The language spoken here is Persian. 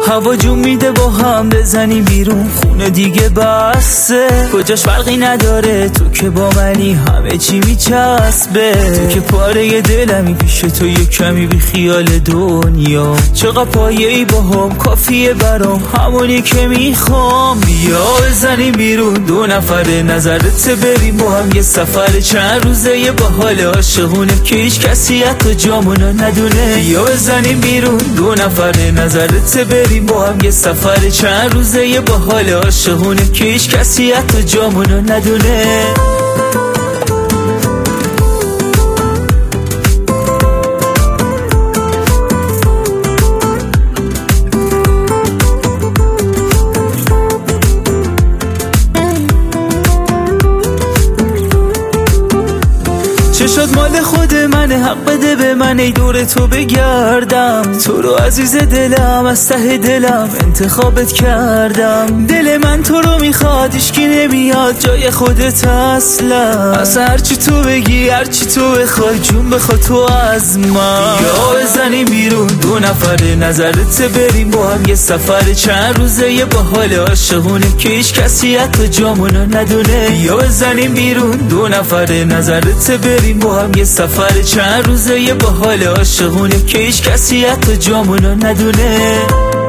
هوا جون میده با هم بزنیم بیرون، خونه دیگه بسته، کجاش فرقی نداره، تو که با منی همه چی میچسبه. تو که پاره دلمی، پیش تو یه کمی بی خیال دنیا، چقدر پایه‌ای با هم کافیه برام، همونی که میخوام. بیا بزنیم بیرون دو نفره، نظرت بریم با هم یه سفر چند روزه، یه با حال عاشقونه که هیچ کسی حتی جامونو ندونه. بیا بزنیم بیرون دو نفره، نظرت بریم با هم یه سفر چند روزه، یه با حال عاشقونه که هیچ کسی حتی جامونو ندونه. چه شد مال خود منه، حق بده به من ای دور تو بگردم، تو رو عزیز دلم از ته دلم انتخابت کردم. دل من تو رو میخواد، هیچکی نمیاد جای خودت اصلا هرچی تو بگی هرچی تو بخوای، جون بخواد تو از من. یا بزنیم بیرون دو نفره، نظرت بریم با هم یه سفر چند روزه، یه با حال عاشقونه که هیچ کسی حتی جامونو ندونه. یا بزنیم بیرون دو نفره، نظرت بریم با هم یه سفر چند روزه، یه با حال عاشقونه که هیچ کسی حتی جامونو ندونه.